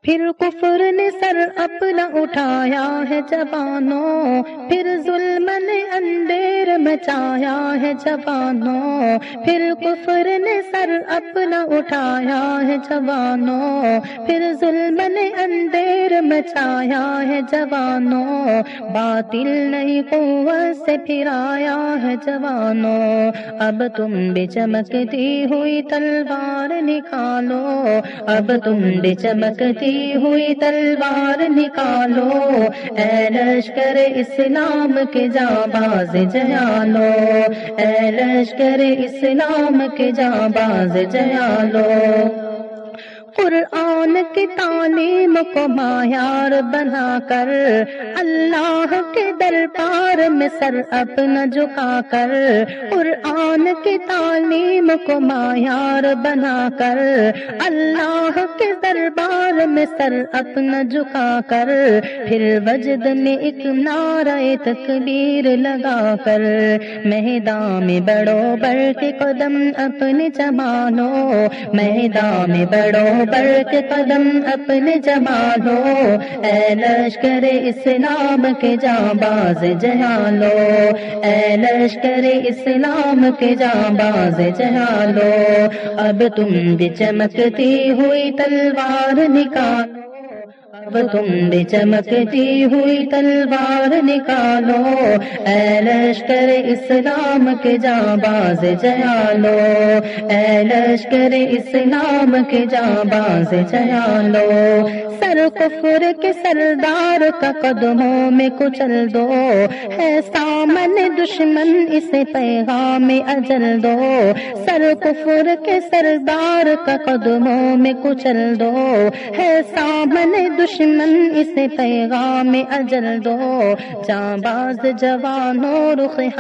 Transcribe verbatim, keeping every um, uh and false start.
پھر کفر نے سر اپنا اٹھایا ہے جوانوں، پھر ظلم نے اندھیر مچایا ہے جوانوں، پھر کفر نے سر اپنا اٹھایا ہے جوانوں، پھر ظلم نے اندھیر مچایا ہے جوانوں، باطل نئی قوت سے پھرایا ہے جوانوں، اب تم بھی چمکتی ہوئی تلوار نکالو، اب تم بھی چمکتی ہوئی تلوار نکالو، اے لشکر اسلام کے جانباز جیالو، اے لشکر اسلام کے جانباز جیالو، قرآن کی تعلیم کو معیار بنا کر، اللہ کے دربار میں سر اپنا جھکا کر، قرآن کی تعلیم کو معیار بنا کر، اللہ کے دربار میں سر اپنا جھکا کر، پھر وجد میں ایک نعرہ تکبیر لگا کر، میدان میں بڑھو بڑھ کے قدم اپنے جمانو، میدان میں بڑھو بڑھ کے قدم اپنے جمانو، اے لشکر اسلام کے جانباز جہالو، اے لشکر اسلام کے جانباز جہالو، اب تم بھی چمکتی ہوئی تلوار نکالو، اب تم بھی چمکتی ہوئی تلوار نکالو، اے لشکر اسلام کے جانباز جیالو، اے لشکر اسلام کے جانباز جیالو، سر کفر کے سردار کا قدموں میں کچل دو، ہے سامنے دشمن اسے پیغام اجل دو، سر کفر کے سردار کا قدموں میں کچل دو، ہے سامنے دشمن اسے پیغام اجل دو، جانباز جوانوں رخ